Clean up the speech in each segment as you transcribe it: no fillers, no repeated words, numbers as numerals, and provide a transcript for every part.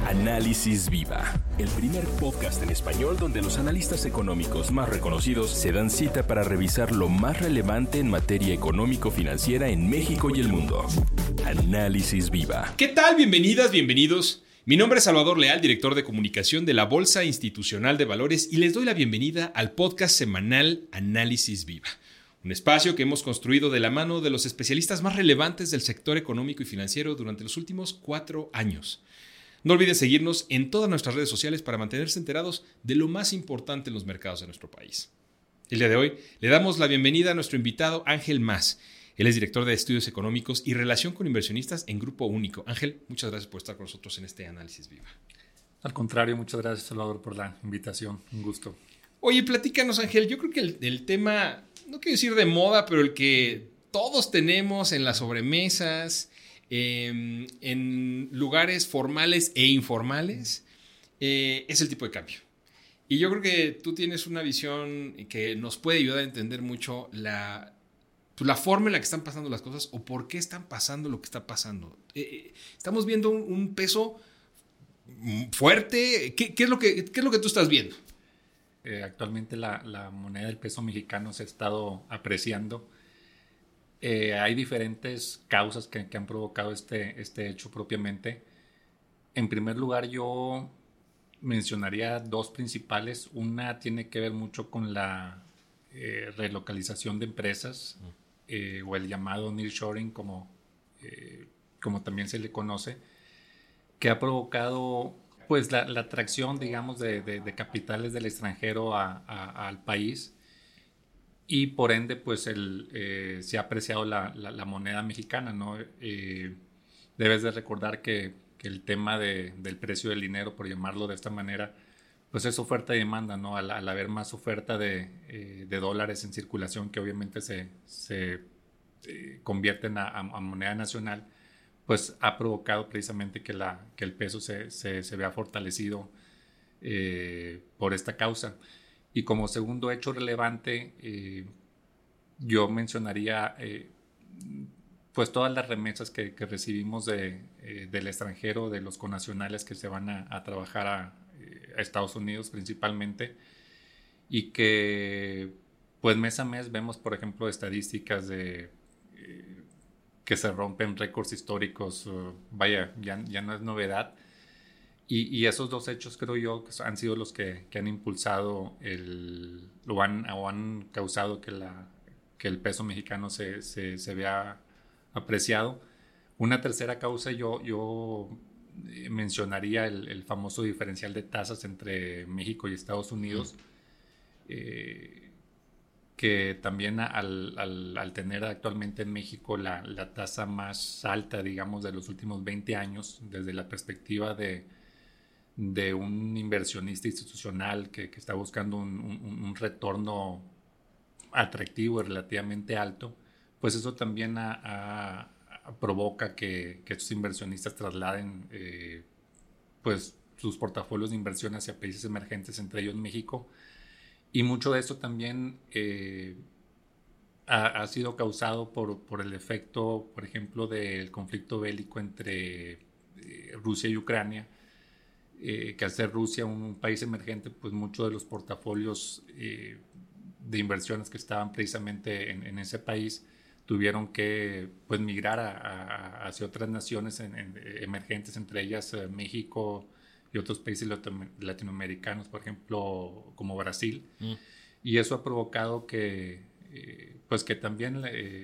Análisis Viva, el primer podcast en español donde los analistas económicos más reconocidos se dan cita para revisar lo más relevante en materia económico-financiera en México y el mundo. Análisis Viva. ¿Qué tal? Bienvenidas, bienvenidos. Mi nombre es Salvador Leal, director de comunicación de la Bolsa Institucional de Valores, y les doy la bienvenida al podcast semanal Análisis Viva. Un espacio que hemos construido de la mano de los especialistas más relevantes del sector económico y financiero durante los últimos 4 años. No olviden seguirnos en todas nuestras redes sociales para mantenerse enterados de lo más importante en los mercados de nuestro país. El día de hoy le damos la bienvenida a nuestro invitado Ángel Mas. Él es director de Estudios Económicos y Relación con Inversionistas en Grupo Único. Ángel, muchas gracias por estar con nosotros en este Análisis Viva. Al contrario, muchas gracias, Salvador, por la invitación. Un gusto. Oye, platícanos, Ángel. Yo creo que el tema, no quiero decir de moda, pero el que todos tenemos en las sobremesas, en lugares formales e informales, es el tipo de cambio. Y yo creo que tú tienes una visión que nos puede ayudar a entender mucho la forma en la que están pasando las cosas o por qué están pasando lo que está pasando. Estamos viendo un peso fuerte. ¿Qué es lo que tú estás viendo? Actualmente la moneda del peso mexicano se ha estado apreciando. Hay diferentes causas que han provocado este hecho propiamente. En primer lugar, yo mencionaría 2 principales. Una tiene que ver mucho con la relocalización de empresas o el llamado nearshoring, como también se le conoce, que ha provocado pues la atracción, digamos, de capitales del extranjero al país. Y por ende, pues se ha apreciado la moneda mexicana, ¿no? Debes de recordar que el tema del precio del dinero, por llamarlo de esta manera, pues es oferta y demanda, ¿no? Al haber más oferta de dólares en circulación, que obviamente se convierten a moneda nacional, pues ha provocado precisamente que el peso se vea fortalecido por esta causa. Y como segundo hecho relevante, yo mencionaría pues todas las remesas que recibimos del extranjero, de los connacionales que se van a trabajar a Estados Unidos principalmente, y que pues mes a mes vemos, por ejemplo, estadísticas que se rompen récords históricos. Ya no es novedad. Y esos 2 hechos, creo yo, que han sido los que han impulsado o han causado que el peso mexicano se vea apreciado. Una tercera causa, yo mencionaría el famoso diferencial de tasas entre México y Estados Unidos, que también al tener actualmente en México la tasa más alta, digamos, de los últimos 20 años, desde la perspectiva de un inversionista institucional que está buscando un retorno atractivo y relativamente alto, pues eso también provoca que estos inversionistas trasladen pues sus portafolios de inversión hacia países emergentes, entre ellos México. Y mucho de eso también ha sido causado por el efecto, por ejemplo, del conflicto bélico entre Rusia y Ucrania, que al ser Rusia un país emergente, pues muchos de los portafolios de inversiones que estaban precisamente en ese país tuvieron que pues migrar hacia otras naciones emergentes, entre ellas México y otros países latinoamericanos, por ejemplo, como Brasil. Y eso ha provocado que también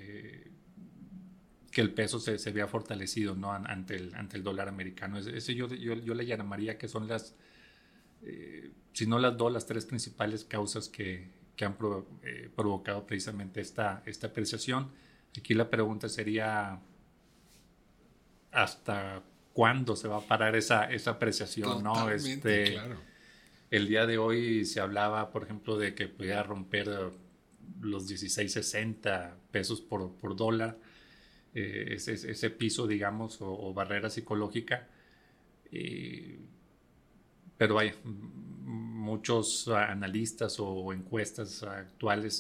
que el peso se vea fortalecido, ¿no? ante el dólar americano. Eso yo le llamaría que son si no las 2, las 3 principales causas que han provocado precisamente esta apreciación. Aquí la pregunta sería, ¿hasta cuándo se va a parar esa apreciación? Totalmente, ¿no? Claro. El día de hoy se hablaba, por ejemplo, de que podía romper los 16.60 pesos por dólar, ese piso, digamos, o barrera psicológica. Pero vaya, muchos analistas o encuestas actuales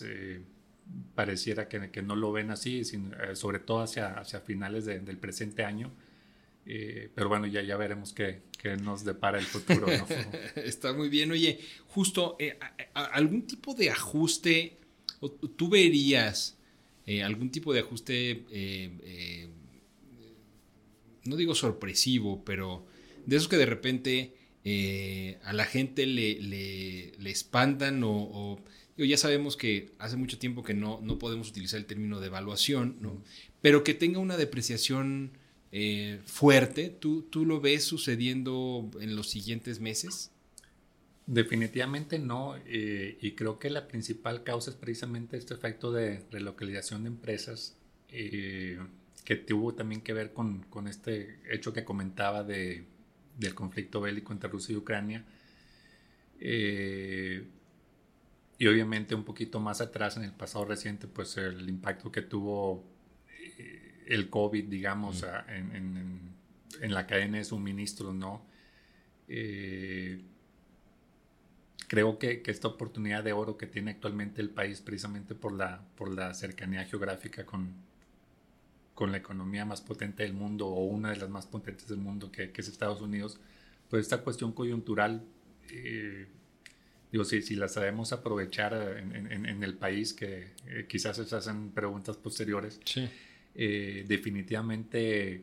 pareciera que no lo ven así, sobre todo hacia finales del presente año, Pero bueno, ya veremos qué nos depara el futuro, ¿no? Está muy bien. Oye, justo, ¿algún tipo de ajuste, o tú verías algún tipo de ajuste, no digo sorpresivo, pero de esos que de repente a la gente le espantan o digo, ya sabemos que hace mucho tiempo que no podemos utilizar el término de evaluación, ¿no? Pero que tenga una depreciación fuerte, ¿tú lo ves sucediendo en los siguientes meses? Definitivamente no, y creo que la principal causa es precisamente este efecto de relocalización de empresas, que tuvo también que ver con este hecho que comentaba del conflicto bélico entre Rusia y Ucrania. Y obviamente un poquito más atrás, en el pasado reciente, pues el impacto que tuvo el COVID, digamos, en la cadena de suministros, ¿no? Creo que esta oportunidad de oro que tiene actualmente el país, precisamente por la cercanía geográfica con la economía más potente del mundo, o una de las más potentes del mundo, que es Estados Unidos, pues esta cuestión coyuntural, digo, si la sabemos aprovechar en el país, que quizás se hacen preguntas posteriores, sí. Definitivamente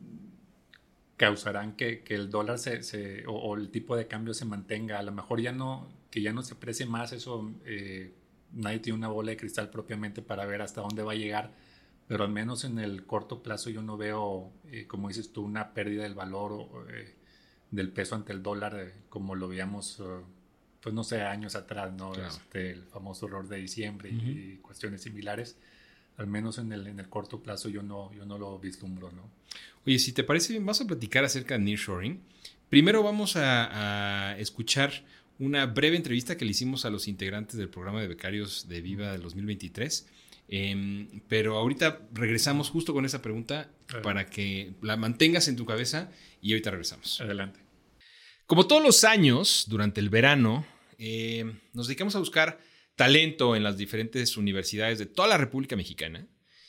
causarán que el dólar o el tipo de cambio se mantenga. A lo mejor ya no se aprecie más, eso nadie tiene una bola de cristal propiamente para ver hasta dónde va a llegar, pero al menos en el corto plazo yo no veo, como dices tú, una pérdida del valor del peso ante el dólar, como lo veíamos pues no sé, años atrás, ¿no? Claro. El famoso error de diciembre y cuestiones similares. Al menos en el corto plazo yo no lo vislumbro, ¿no? Oye, si te parece bien, vamos a platicar acerca de nearshoring. Primero vamos a escuchar una breve entrevista que le hicimos a los integrantes del programa de becarios de Viva del 2023. Pero ahorita regresamos justo con esa pregunta para que la mantengas en tu cabeza y ahorita regresamos. Adelante. Como todos los años, durante el verano, nos dedicamos a buscar talento en las diferentes universidades de toda la República Mexicana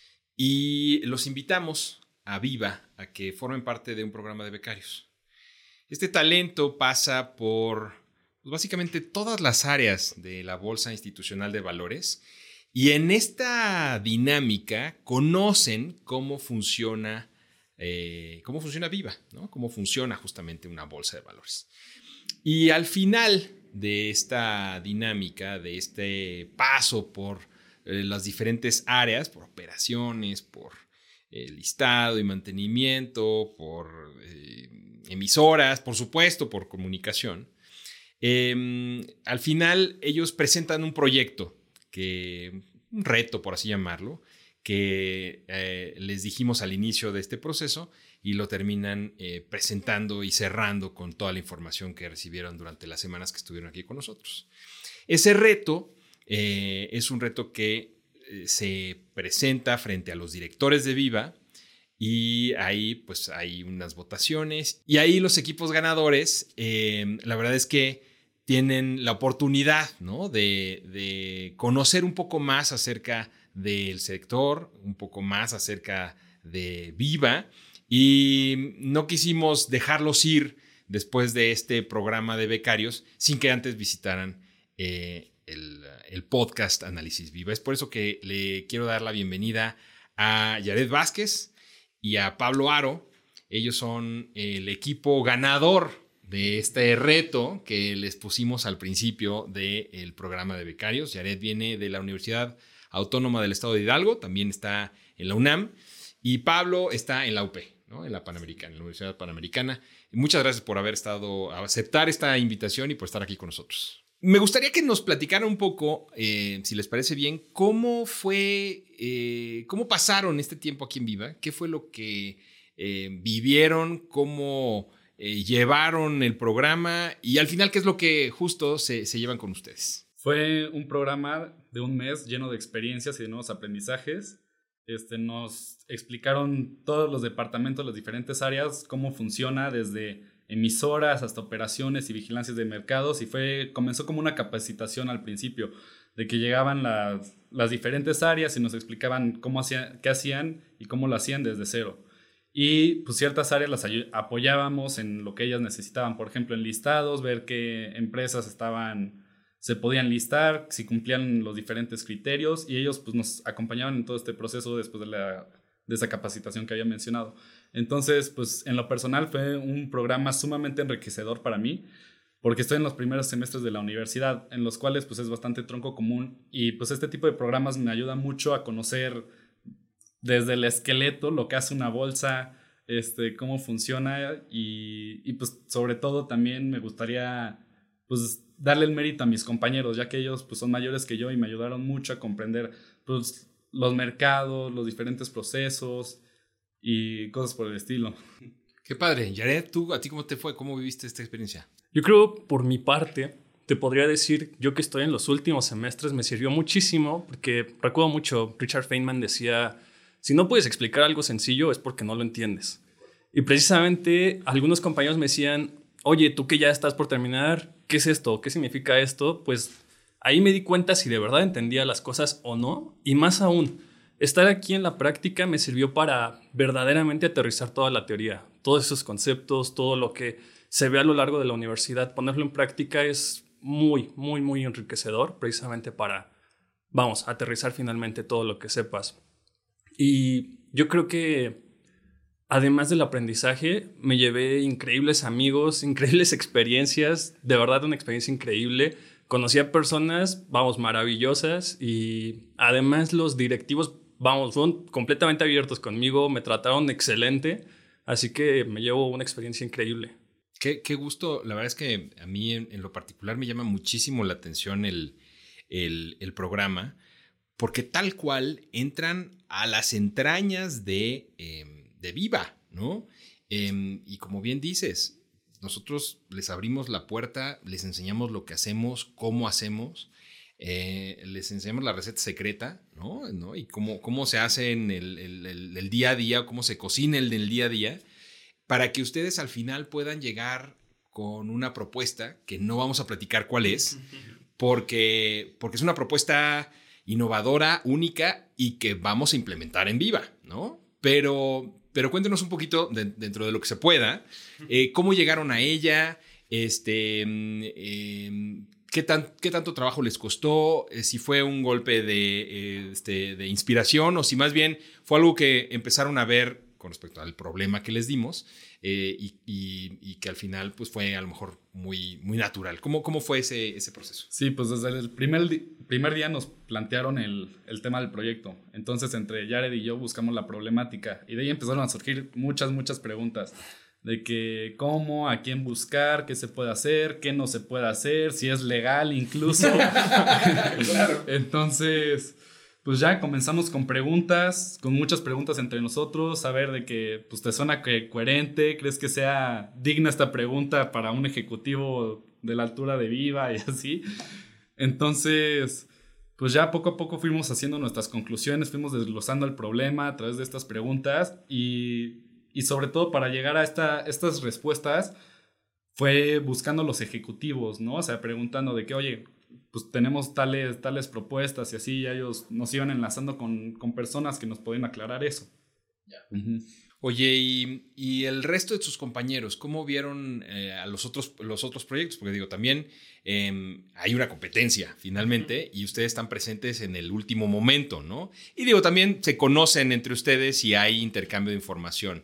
y los invitamos a Viva a que formen parte de un programa de becarios. Este talento pasa por pues, básicamente todas las áreas de la Bolsa Institucional de Valores y en esta dinámica conocen cómo funciona Viva, ¿no? Cómo funciona justamente una bolsa de valores. Y al final de esta dinámica, de este paso por las diferentes áreas, por operaciones, por listado y mantenimiento, por emisoras, por supuesto, por comunicación, al final ellos presentan un proyecto, un reto, por así llamarlo, que les dijimos al inicio de este proceso y lo terminan presentando y cerrando con toda la información que recibieron durante las semanas que estuvieron aquí con nosotros. Ese reto es un reto que se presenta frente a los directores de Viva y ahí pues hay unas votaciones y ahí los equipos ganadores, la verdad es que tienen la oportunidad, ¿no? de conocer un poco más acerca del sector, un poco más acerca de Viva y no quisimos dejarlos ir después de este programa de becarios sin que antes visitaran el podcast Análisis Viva. Es por eso que le quiero dar la bienvenida a Yared Vázquez y a Pablo Aro. Ellos son el equipo ganador de este reto que les pusimos al principio del programa de becarios. Yared viene de la Universidad Autónoma del Estado de Hidalgo, también está en la UNAM, y Pablo está en la UP, ¿no? En la Panamericana, en la Universidad Panamericana. Muchas gracias por haber aceptar esta invitación y por estar aquí con nosotros. Me gustaría que nos platicaran un poco, si les parece bien, cómo pasaron este tiempo aquí en Viva, qué fue lo que vivieron, cómo llevaron el programa y al final qué es lo que justo se llevan con ustedes. Fue un programa de un mes lleno de experiencias y de nuevos aprendizajes. Nos explicaron todos los departamentos, las diferentes áreas, cómo funciona desde emisoras hasta operaciones y vigilancias de mercados y comenzó como una capacitación al principio de que llegaban las diferentes áreas y nos explicaban qué hacían y cómo lo hacían desde cero. y pues ciertas áreas las apoyábamos en lo que ellas necesitaban, por ejemplo en listados, ver qué empresas se podían listar, si cumplían los diferentes criterios, y ellos pues nos acompañaban en todo este proceso después de esa capacitación que había mencionado. Entonces pues en lo personal fue un programa sumamente enriquecedor para mí, porque estoy en los primeros semestres de la universidad, en los cuales pues es bastante tronco común, y pues este tipo de programas me ayudan mucho a conocer desde el esqueleto lo que hace una bolsa, cómo funciona, y pues sobre todo también me gustaría pues darle el mérito a mis compañeros, ya que ellos pues son mayores que yo y me ayudaron mucho a comprender pues los mercados, los diferentes procesos y cosas por el estilo. Qué padre. Yared, ¿a ti cómo te fue? ¿Cómo viviste esta experiencia? Yo creo, por mi parte, te podría decir, yo que estoy en los últimos semestres, me sirvió muchísimo, porque recuerdo mucho, Richard Feynman decía, si no puedes explicar algo sencillo es porque no lo entiendes. Y precisamente algunos compañeros me decían, oye, tú que ya estás por terminar, ¿qué es esto? ¿Qué significa esto? Pues ahí me di cuenta si de verdad entendía las cosas o no, y más aún, estar aquí en la práctica me sirvió para verdaderamente aterrizar toda la teoría, todos esos conceptos, todo lo que se ve a lo largo de la universidad, ponerlo en práctica es muy, muy, muy enriquecedor, precisamente para, aterrizar finalmente todo lo que sepas. Y yo creo que, además del aprendizaje, me llevé increíbles amigos, increíbles experiencias, de verdad una experiencia increíble. Conocí a personas, maravillosas, y además los directivos, fueron completamente abiertos conmigo, me trataron excelente, así que me llevo una experiencia increíble. Qué gusto. La verdad es que a mí en lo particular me llama muchísimo la atención el programa, porque tal cual entran a las entrañas de Viva, ¿no? Y como bien dices, nosotros les abrimos la puerta, les enseñamos lo que hacemos, cómo hacemos, les enseñamos la receta secreta, ¿no? Y cómo se hace en el día a día, cómo se cocina en el día a día, para que ustedes al final puedan llegar con una propuesta que no vamos a platicar cuál es, porque es una propuesta innovadora, única, y que vamos a implementar en Viva, ¿no? Pero cuéntenos un poquito, dentro de lo que se pueda, cómo llegaron a ella, qué tanto trabajo les costó, si fue un golpe de inspiración o si más bien fue algo que empezaron a ver con respecto al problema que les dimos, y que al final pues fue a lo mejor muy, muy natural. ¿Cómo fue ese proceso? Sí, pues desde el primer día nos plantearon el tema del proyecto. Entonces entre Yared y yo buscamos la problemática, y de ahí empezaron a surgir muchas preguntas de que cómo, a quién buscar, qué se puede hacer, qué no se puede hacer, si es legal incluso. Claro. Entonces pues ya comenzamos con muchas preguntas entre nosotros, a ver de que pues te suena coherente, crees que sea digna esta pregunta para un ejecutivo de la altura de Viva y así. Entonces, pues ya poco a poco fuimos haciendo nuestras conclusiones, fuimos desglosando el problema a través de estas preguntas, y sobre todo para llegar a estas respuestas fue buscando los ejecutivos, ¿no? O sea, preguntando de que, oye, pues tenemos tales propuestas, y así ya ellos nos iban enlazando con personas que nos podían aclarar eso. Yeah. Uh-huh. Oye, y el resto de sus compañeros, ¿cómo vieron a los otros proyectos? Porque digo, también hay una competencia finalmente, y ustedes están presentes en el último momento, ¿no? Y digo, también se conocen entre ustedes y hay intercambio de información.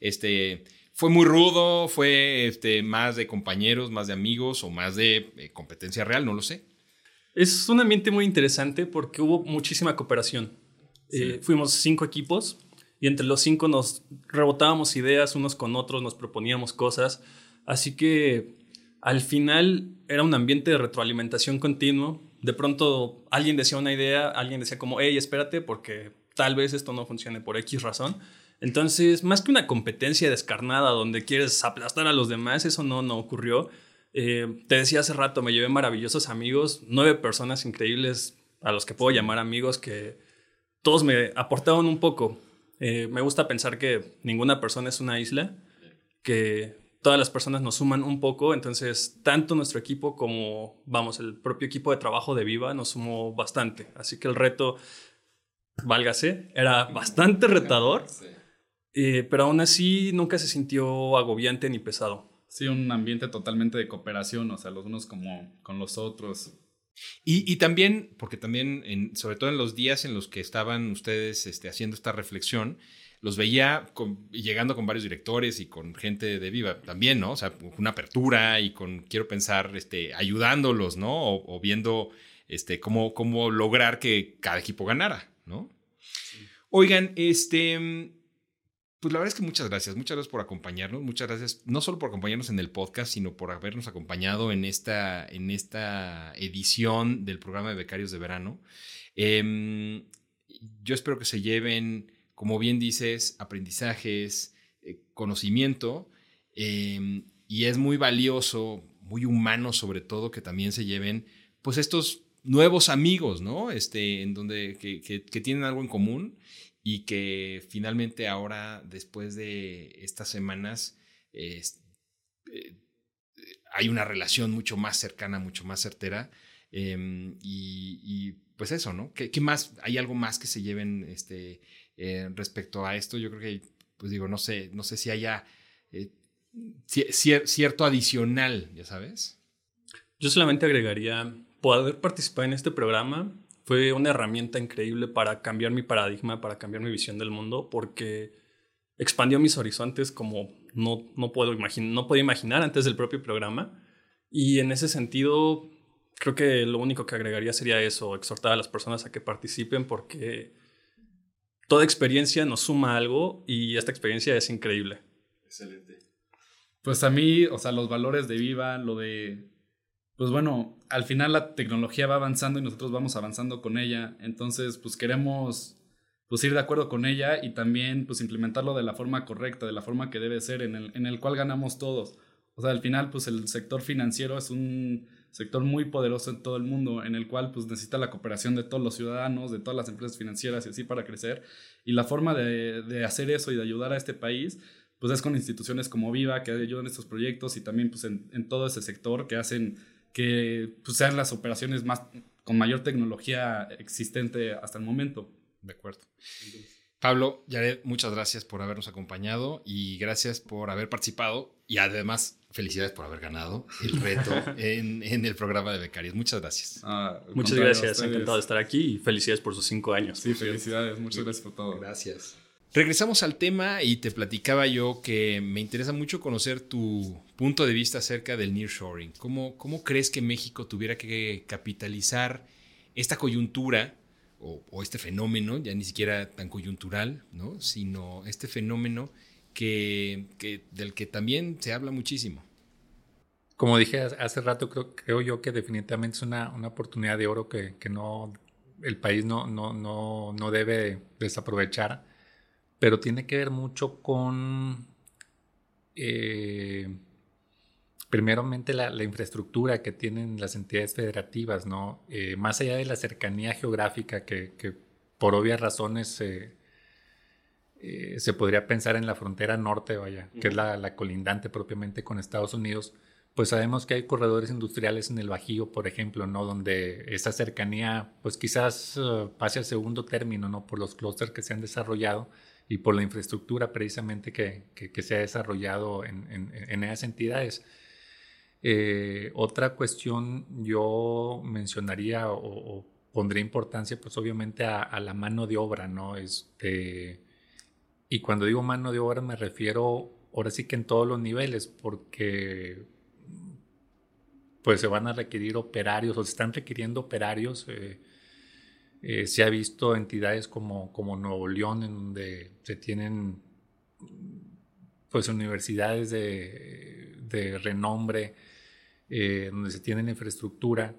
¿Fue muy rudo? ¿Fue más de compañeros, más de amigos o más de competencia real? No lo sé. Es un ambiente muy interesante porque hubo muchísima cooperación. Sí. Fuimos 5 equipos y entre los 5 nos rebotábamos ideas unos con otros, nos proponíamos cosas. Así que al final era un ambiente de retroalimentación continuo. De pronto alguien decía una idea, alguien decía como, hey, espérate porque tal vez esto no funcione por X razón. Entonces, más que una competencia descarnada donde quieres aplastar a los demás, eso no ocurrió. Te decía hace rato, me llevé maravillosos amigos, 9 personas increíbles a los que puedo llamar amigos, que todos me aportaron un poco. Me gusta pensar que ninguna persona es una isla, que todas las personas nos suman un poco. Entonces, tanto nuestro equipo como, el propio equipo de trabajo de Viva nos sumó bastante. Así que el reto, válgase, era bastante retador. pero aún así nunca se sintió agobiante ni pesado. Sí, un ambiente totalmente de cooperación, o sea, los unos como con los otros. Y también, porque también, sobre todo en los días en los que estaban ustedes haciendo esta reflexión, los veía llegando con varios directores y con gente de Viva también, ¿no? O sea, con una apertura y quiero pensar, ayudándolos, ¿no? O viendo cómo lograr que cada equipo ganara, ¿no? Sí. Oigan, pues la verdad es que muchas gracias por acompañarnos, muchas gracias no solo por acompañarnos en el podcast, sino por habernos acompañado en esta edición del programa de Becarios de Verano. Yo espero que se lleven, como bien dices, aprendizajes, conocimiento, y es muy valioso, muy humano sobre todo, que también se lleven pues estos nuevos amigos, ¿no? En donde que tienen algo en común. Y que finalmente ahora, después de estas semanas, hay una relación mucho más cercana, mucho más certera. Y pues eso, ¿no? ¿Qué más? ¿Hay algo más que se lleven respecto a esto? Yo creo que, pues digo, no sé si haya cierto adicional, ya sabes. Yo solamente agregaría, poder participar en este programa fue una herramienta increíble para cambiar mi paradigma, para cambiar mi visión del mundo, porque expandió mis horizontes como no podía imaginar antes del propio programa. Y en ese sentido, creo que lo único que agregaría sería eso, exhortar a las personas a que participen, porque toda experiencia nos suma algo y esta experiencia es increíble. Excelente. Pues a mí, o sea, los valores de Viva, lo de... Pues bueno, al final la tecnología va avanzando y nosotros vamos avanzando con ella. Entonces, pues queremos pues ir de acuerdo con ella y también pues implementarlo de la forma correcta, de la forma que debe ser, en el cual ganamos todos. O sea, al final, pues el sector financiero es un sector muy poderoso en todo el mundo, en el cual pues necesita la cooperación de todos los ciudadanos, de todas las empresas financieras y así para crecer. Y la forma de hacer eso y de ayudar a este país, pues es con instituciones como Viva, que ayudan en estos proyectos, y también pues en todo ese sector que hacen que pues, sean las operaciones con mayor tecnología existente hasta el momento. De acuerdo. Pablo, Yared, muchas gracias por habernos acompañado y gracias por haber participado, y además felicidades por haber ganado el reto en el programa de becarios. Muchas gracias. Muchas gracias, encantado de estar aquí y felicidades por sus 5 años. Sí, felicidades, muchas gracias por todo. Gracias. Regresamos al tema y te platicaba yo que me interesa mucho conocer tu punto de vista acerca del nearshoring. ¿Cómo crees que México tuviera que capitalizar esta coyuntura o este fenómeno, ya ni siquiera tan coyuntural, ¿no? Sino este fenómeno del que también se habla muchísimo? Como dije hace rato, creo yo que definitivamente es una oportunidad de oro que el país no debe desaprovechar. Pero tiene que ver mucho con, primeramente, la infraestructura que tienen las entidades federativas, ¿no? Más allá de la cercanía geográfica que por obvias razones se podría pensar en la frontera norte, que es la colindante propiamente con Estados Unidos, pues sabemos que hay corredores industriales en el Bajío, por ejemplo, ¿no? Donde esa cercanía, pues quizás pase al segundo término, ¿no? Por los clústeres que se han desarrollado y por la infraestructura precisamente que se ha desarrollado en esas entidades. Otra cuestión yo mencionaría o pondría importancia, pues obviamente a la mano de obra, ¿no? Y cuando digo mano de obra me refiero ahora sí que en todos los niveles, porque pues se van a requerir operarios o se están requiriendo operarios. Se ha visto entidades como Nuevo León, en donde se tienen pues universidades de renombre, donde se tiene infraestructura,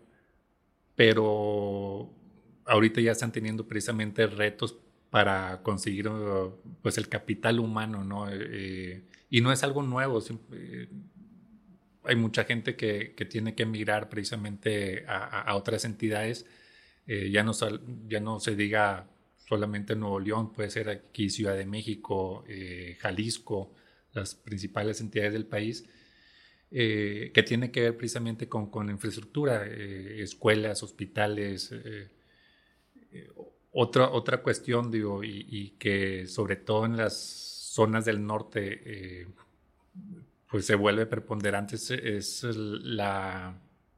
pero ahorita ya están teniendo precisamente retos para conseguir pues el capital humano, ¿no? Y no es algo nuevo. Hay mucha gente que tiene que emigrar precisamente a otras entidades. Ya no se diga solamente Nuevo León, puede ser aquí Ciudad de México, Jalisco, las principales entidades del país, que tiene que ver precisamente con infraestructura, escuelas, hospitales. Otra cuestión, digo, y que sobre todo en las zonas del norte pues se vuelve preponderante es la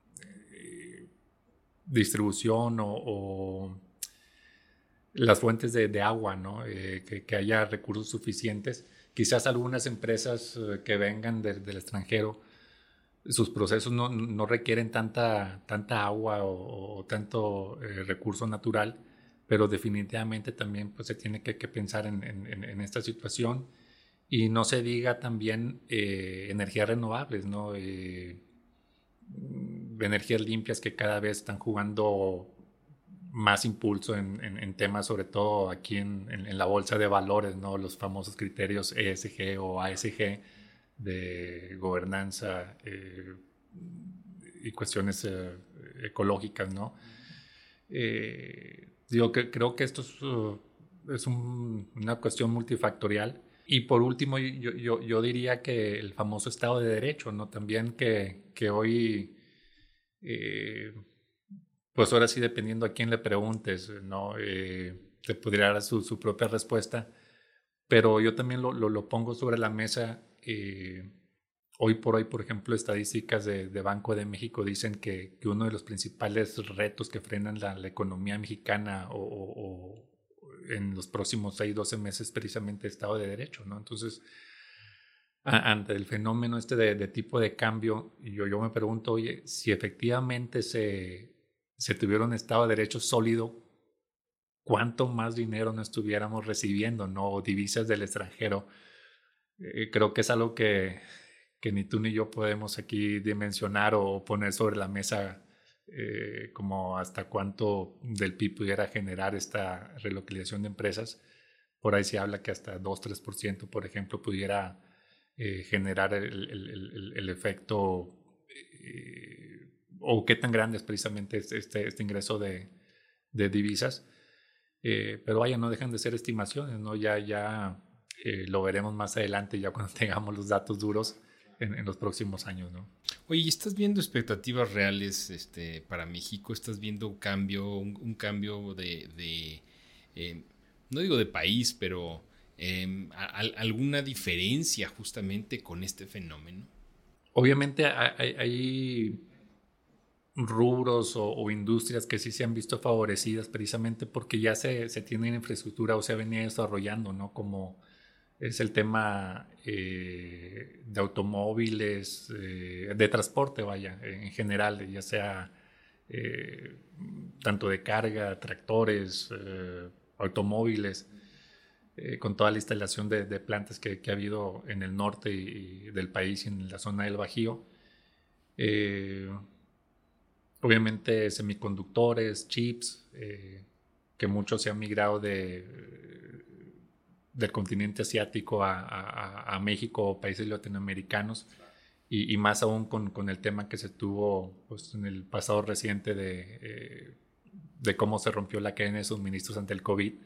distribución o las fuentes de agua, ¿no? Que haya recursos suficientes. Quizás algunas empresas que vengan del extranjero, sus procesos no requieren tanta agua o tanto recurso natural, pero definitivamente también pues, se tiene que pensar en esta situación. Y no se diga también energías renovables, ¿no? Energías limpias que cada vez están jugando más impulso en temas, sobre todo aquí en la bolsa de valores, ¿no? Los famosos criterios ESG o ASG de gobernanza y cuestiones ecológicas, ¿no? Creo que esto es una cuestión multifactorial. Y por último, yo diría que el famoso Estado de Derecho, ¿no? También que hoy, pues ahora sí, dependiendo a quién le preguntes, ¿no? Te podría dar su propia respuesta, pero yo también lo pongo sobre la mesa. Hoy por hoy, por ejemplo, estadísticas de Banco de México dicen que uno de los principales retos que frenan la economía mexicana o en los próximos 6-12 meses precisamente Estado de Derecho, ¿no? Entonces, ante el fenómeno de tipo de cambio, yo me pregunto, oye, si efectivamente se tuviera un Estado de Derecho sólido, ¿cuánto más dinero no estuviéramos recibiendo, ¿no? O divisas del extranjero? Creo que es algo que ni tú ni yo podemos aquí dimensionar o poner sobre la mesa como hasta cuánto del PIB pudiera generar esta relocalización de empresas. Por ahí se habla que hasta 2-3%, por ejemplo, pudiera generar el efecto o qué tan grande es precisamente este ingreso de divisas. Pero vaya, no dejan de ser estimaciones, ¿no? Ya lo veremos más adelante, ya cuando tengamos los datos duros en los próximos años, ¿no? Oye, ¿y estás viendo expectativas reales para México? ¿Estás viendo un cambio de no digo de país, pero alguna diferencia justamente con este fenómeno? Obviamente hay rubros o industrias que sí se han visto favorecidas precisamente porque ya se tiene infraestructura o se venía desarrollando, ¿no? Como es el tema de automóviles, de transporte, vaya, en general, ya sea tanto de carga, tractores, automóviles, con toda la instalación de plantas que ha habido en el norte del país y en la zona del Bajío. Obviamente semiconductores, chips, que muchos se han migrado del continente asiático a México o países latinoamericanos y más aún con el tema que se tuvo pues, en el pasado reciente de cómo se rompió la cadena de suministros ante el COVID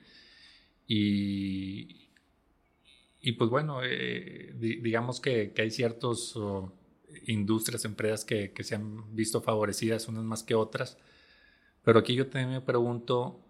y pues bueno, digamos que hay ciertos industrias, empresas que se han visto favorecidas unas más que otras, pero aquí yo también me pregunto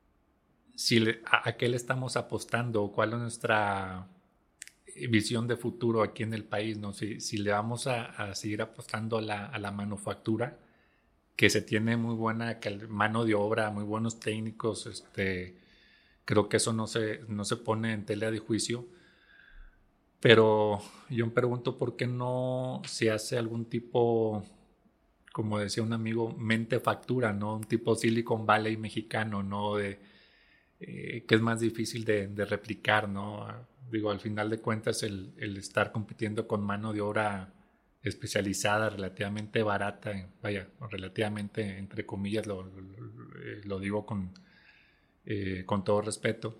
a qué le estamos apostando o cuál es nuestra visión de futuro aquí en el país, ¿no? Si le vamos a seguir apostando a la manufactura, que se tiene muy buena mano de obra, muy buenos técnicos, creo que eso no se pone en tela de juicio, pero yo me pregunto por qué no se hace algún tipo, como decía un amigo, mente factura, ¿no? Un tipo Silicon Valley mexicano, ¿no? Que es más difícil de replicar, ¿no? Digo, al final de cuentas el estar compitiendo con mano de obra especializada, relativamente barata, vaya, relativamente entre comillas, lo digo con todo respeto,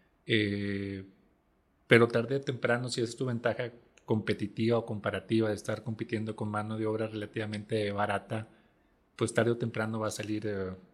pero tarde o temprano, si es tu ventaja competitiva o comparativa de estar compitiendo con mano de obra relativamente barata, pues tarde o temprano va a salir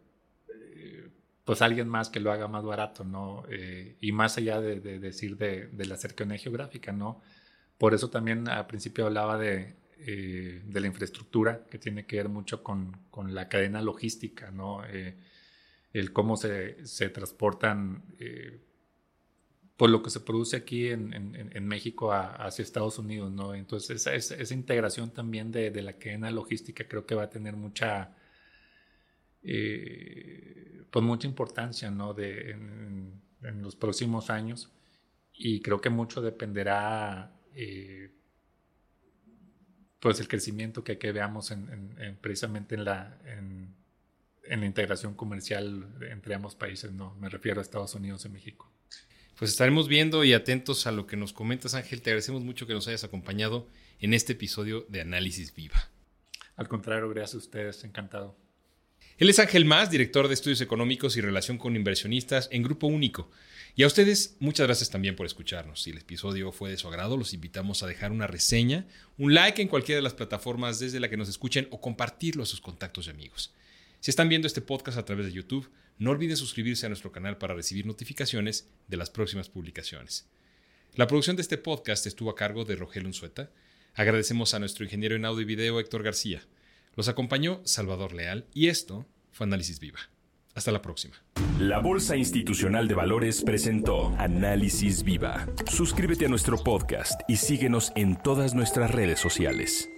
pues alguien más que lo haga más barato, ¿no? Y más allá de decir de la cercanía geográfica, ¿no? Por eso también al principio hablaba de la infraestructura, que tiene que ver mucho con la cadena logística, ¿no? El cómo se transportan por lo que se produce aquí en México hacia Estados Unidos, ¿no? Entonces esa integración también de la cadena logística creo que va a tener mucha importancia, ¿no? En los próximos años, y creo que mucho dependerá pues el crecimiento que veamos precisamente en la integración comercial entre ambos países, ¿no? Me refiero a Estados Unidos y México. Pues estaremos viendo y atentos a lo que nos comentas, Ángel. Te agradecemos mucho que nos hayas acompañado en este episodio de Análisis Viva. Al contrario, gracias a ustedes, encantado. Él es Ángel Mas, director de Estudios Económicos y Relación con Inversionistas en Grupo Único. Y a ustedes, muchas gracias también por escucharnos. Si el episodio fue de su agrado, los invitamos a dejar una reseña, un like en cualquiera de las plataformas desde la que nos escuchen o compartirlo a sus contactos y amigos. Si están viendo este podcast a través de YouTube, no olviden suscribirse a nuestro canal para recibir notificaciones de las próximas publicaciones. La producción de este podcast estuvo a cargo de Rogelio Unzueta. Agradecemos a nuestro ingeniero en audio y video, Héctor García. Los acompañó Salvador Leal y esto fue Análisis Viva. Hasta la próxima. La Bolsa Institucional de Valores presentó Análisis Viva. Suscríbete a nuestro podcast y síguenos en todas nuestras redes sociales.